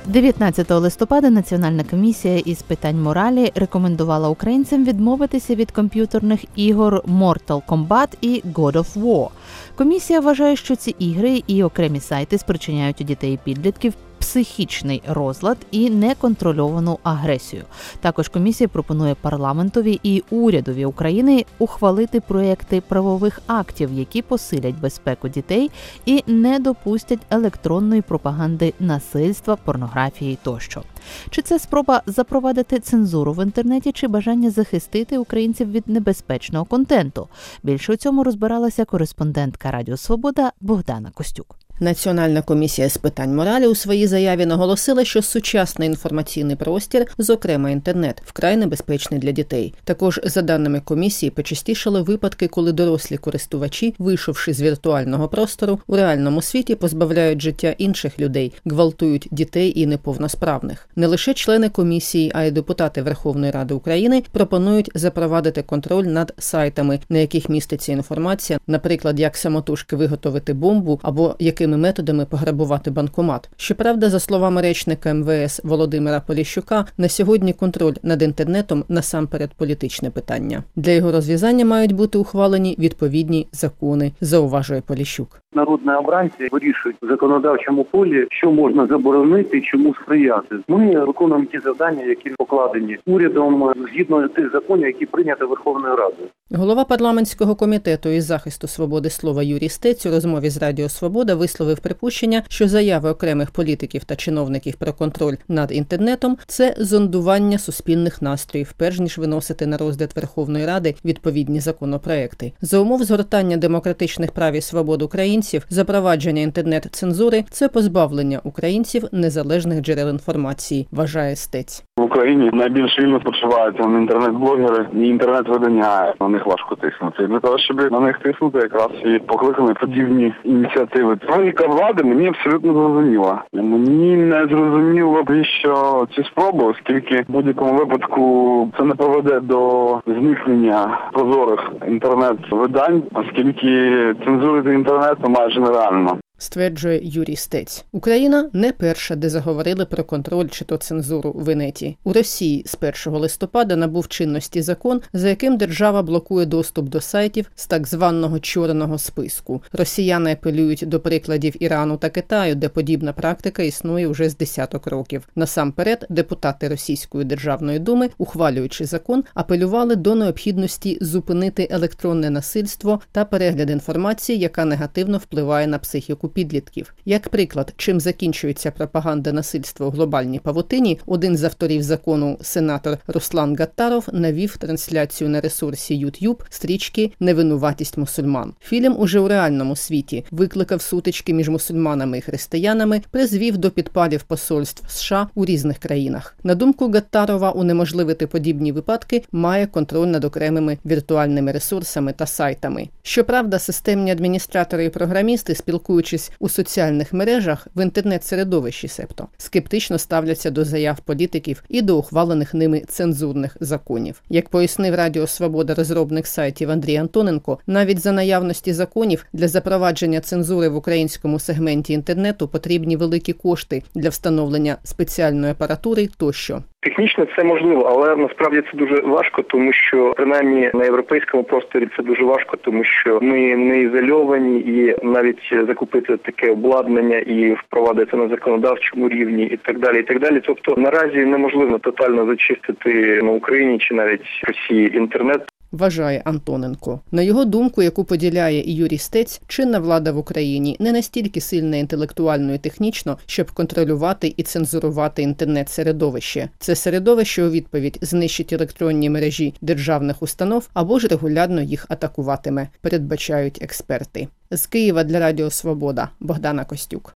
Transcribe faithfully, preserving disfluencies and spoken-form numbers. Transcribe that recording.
дев'ятнадцятого листопада Національна комісія із питань моралі рекомендувала українцям відмовитися від комп'ютерних ігор Mortal Kombat і God of War. Комісія вважає, що ці ігри і окремі сайти спричиняють у дітей і підлітків психічний розлад і неконтрольовану агресію. Також комісія пропонує парламентові і урядові України ухвалити проекти правових актів, які посилять безпеку дітей і не допустять електронної пропаганди насильства, порнографії тощо. Чи це спроба запровадити цензуру в інтернеті, чи бажання захистити українців від небезпечного контенту? Більше у цьому розбиралася кореспондентка Радіо Свобода Богдана Костюк. Національна комісія з питань моралі у своїй заяві наголосила, що сучасний інформаційний простір, зокрема інтернет, вкрай небезпечний для дітей. Також, за даними комісії, почастішали випадки, коли дорослі користувачі, вийшовши з віртуального простору, у реальному світі позбавляють життя інших людей, гвалтують дітей і неповносправних. Не лише члени комісії, а й депутати Верховної Ради України пропонують запровадити контроль над сайтами, на яких міститься інформація, наприклад, як самотужки виготовити бомбу або яким методами пограбувати банкомат. Щоправда, за словами речника ем ве ес Володимира Поліщука, на сьогодні контроль над інтернетом насамперед політичне питання. Для його розв'язання мають бути ухвалені відповідні закони, зауважує Поліщук. Народні обранці вирішують в законодавчому полі, що можна заборонити, чому сприяти. Ми виконуємо ті завдання, які покладені урядом згідно тих законів, які прийняті Верховною Радою. Голова парламентського комітету із захисту свободи слова Юрій Стець у розмові з Радіо Свобода висловив припущення, що заяви окремих політиків та чиновників про контроль над інтернетом – це зондування суспільних настроїв, перш ніж виносити на розгляд Верховної Ради відповідні законопроекти. За умов згортання демократичних прав і свобод українців, запровадження інтернет-цензури – це позбавлення українців незалежних джерел інформації, вважає Стець. В Україні найбільш вільно почуваються інтернет-блогери і інтернет-видання. На них важко тиснути. І для того, щоб на них тиснути, якраз і покликали подібні ініціативи. Логіка влади мені абсолютно зрозуміла. Мені не зрозуміло, що ці спроби, оскільки в будь-якому випадку це не приведе до зникнення прозорих інтернет-видань, оскільки цензурити інтернет майже нереально. Стверджує Юрій Стець. Україна не перша, де заговорили про контроль чи то цензуру в інеті. У Росії з першого листопада набув чинності закон, за яким держава блокує доступ до сайтів з так званого «чорного списку». Росіяни апелюють до прикладів Ірану та Китаю, де подібна практика існує вже з десяток років. Насамперед, депутати Російської Державної Думи, ухвалюючи закон, апелювали до необхідності зупинити електронне насильство та перегляд інформації, яка негативно впливає на психіку підлітків. Як приклад, чим закінчується пропаганда насильства у глобальній павутині, один з авторів закону, сенатор Руслан Гаттаров, навів трансляцію на ресурсі YouTube стрічки «Невинуватість мусульман». Фільм уже у реальному світі викликав сутички між мусульманами і християнами, призвів до підпалів посольств США у різних країнах. На думку Гаттарова, унеможливити подібні випадки має контроль над окремими віртуальними ресурсами та сайтами. Щоправда, системні адміністратори і програмісти, спілкуючись у соціальних мережах, в інтернет-середовищі себто, скептично ставляться до заяв політиків і до ухвалених ними цензурних законів. Як пояснив Радіо Свобода розробник сайтів Андрій Антоненко, навіть за наявності законів для запровадження цензури в українському сегменті інтернету потрібні великі кошти для встановлення спеціальної апаратури тощо. Технічно це можливо, але насправді це дуже важко, тому що принаймні на європейському просторі це дуже важко, тому що ми не ізольовані, і навіть закупити таке обладнання і впровадити на законодавчому рівні і так далі, і так далі. Тобто наразі неможливо тотально зачистити на Україні чи навіть Росії інтернет. Вважає Антоненко. На його думку, яку поділяє і Юрій Стець, чинна влада в Україні не настільки сильна інтелектуально і технічно, щоб контролювати і цензурувати інтернет-середовище. Це середовище у відповідь знищить електронні мережі державних установ або ж регулярно їх атакуватиме, передбачають експерти. З Києва для Радіо Свобода Богдана Костюк.